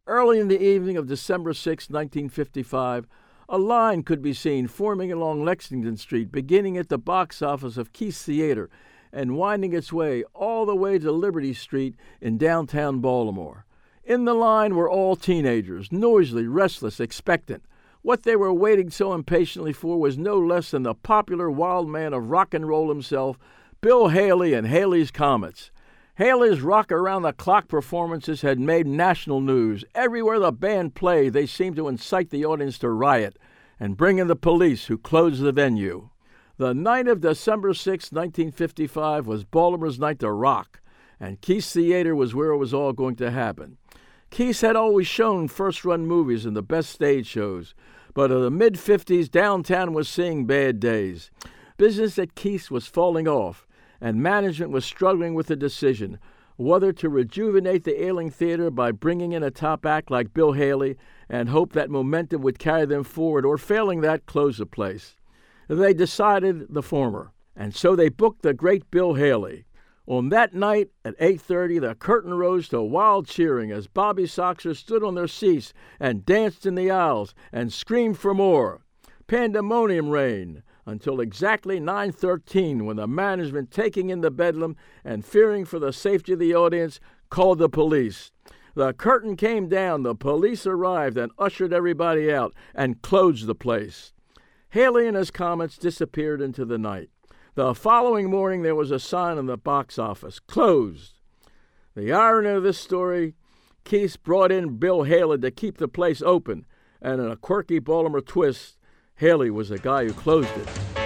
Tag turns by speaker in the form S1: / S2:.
S1: Early in the evening of December 6, 1955, a line could be seen forming along Lexington Street, beginning at the box office of Keith's Theater and winding its way all the way to Liberty Street in downtown Baltimore. In the line were all teenagers, noisily, restless, expectant. What they were waiting so impatiently for was no less than the popular wild man of rock and roll himself, Bill Haley and Haley's Comets. Haley's rock-around-the-clock performances had made national news. Everywhere the band played, they seemed to incite the audience to riot and bring in the police, who closed the venue. The night of December 6, 1955, was Baltimore's night to rock, and Keith's Theater was where it was all going to happen. Keith's had always shown first-run movies in the best stage shows, but in the mid-'50s, downtown was seeing bad days. Business at Keith's was falling off, and management was struggling with the decision whether to rejuvenate the ailing theater by bringing in a top act like Bill Haley and hope that momentum would carry them forward, or failing that, close the place. They decided the former, and so they booked the great Bill Haley. On that night at 8:30, the curtain rose to wild cheering as Bobby Soxer stood on their seats and danced in the aisles and screamed for more. Pandemonium reigned until exactly 9:13, when the management, taking in the bedlam and fearing for the safety of the audience, called the police. The curtain came down, the police arrived and ushered everybody out and closed the place. Haley and his Comets disappeared into the night. The following morning, there was a sign on the box office, "Closed." The irony of this story, Keith's brought in Bill Haley to keep the place open, and in a quirky Baltimore twist, Haley was the guy who closed it.